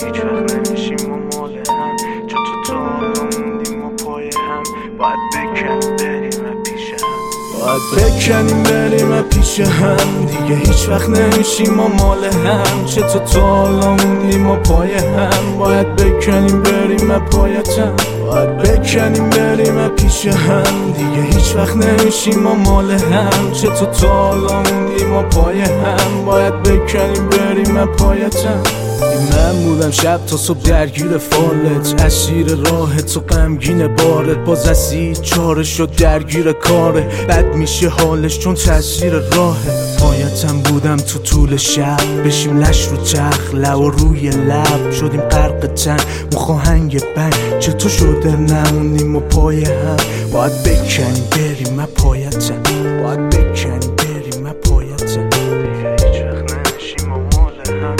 هیچ وقت نمیشیم ما مال هم، چون تو حالا موندیم ما پای هم. باید بکنیم بریم پیش هم، باید بکنیم بریم پیش هم. دیگه هیچ وقت نمیشیم ما مال هم، چه تو حالا موندیم ما پای هم. باید بکنیم بریم پایتم، باید بکنیم بریم پیش هم. دیگه هیچ وقت نمیشیم ما مال هم، چه تو حالا موندیم ما پای هم. باید بکنیم بریم پایتم. من بودم شب تا صبح درگیر فالت، اسیر راحت و غمگین بارت. باز اسیر چاره شد درگیر کاره، بد میشه حالش چون تاثیر راهه. پایتم بودم تو طول شب، بشیم لش رو چرخ لب و روی لب. شدیم غرق تن مخاهنگ بند، چطور شده نمونیم و پای هم. باید بکنیم بریم پایتم، باید بکنیم بریم پایتم. هیچ وقت نمیشیم ما مال هم،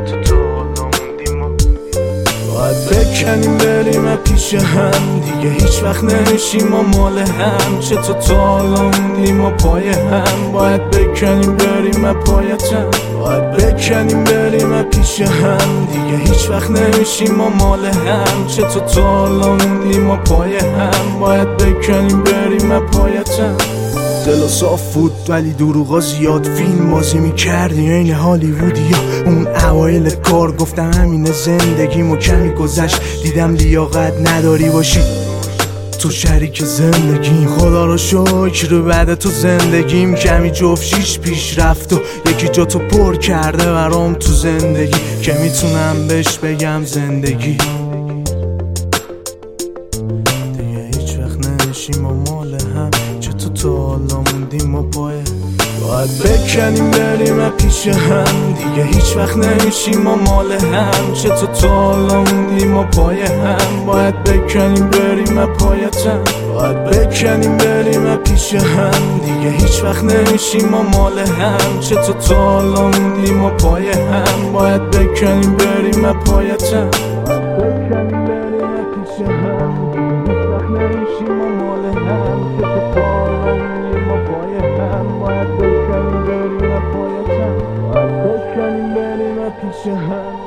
باید بکنیم بریم پیش هم. دیگه هیچ وقت نمیشیم ما مال هم، چه تو حالا موندیم ما پای هم. باید بکنیم بریم پایتم، باید بکنیم بریم پیش هم. دیگه هیچ وقت نمیشیم ما مال هم، چه تو حالا موندیم ما پای هم. باید بکنیم بریم پایتم. دل صاف بود ولی دروغا زیاد، فیلم بازی میکردی این هالیوودیا. اون اوایل کار گفتم همینه زندگیمو، کمی گذشت دیدم لیاقت نداری باشی تو شریک زندگی. خدا رو شکر بعد تو زندگیم کمی جفتشیش پیش رفت و یکی جا تو پر کرده برام تو زندگی، که میتونم بهش بگم زندگی. دیگه هیچ وقت نمیشیم ما مال هم، تو حالا موندیم ما پای. باید بکنیم بریم پیش هم. دیگه هیچ وقت نمیشیم ما مال هم، چه تو حالا موندیم ما پای هم. باید بکنیم بریم پایتم، باید بکنیم بریم پیش هم. دیگه هیچ وقت نمیشیم ما مال هم، چه تو حالا موندیم ما پای هم. باید بکنیم بریم پایتم، باید بکنیم بریم پیش هم. هیچ وقت نمیشیم ما مال هم، چه تو حالا موندیم ما پای هم. باید بکنیم بریم پایتم، باید بکنیم بریم پیش هم.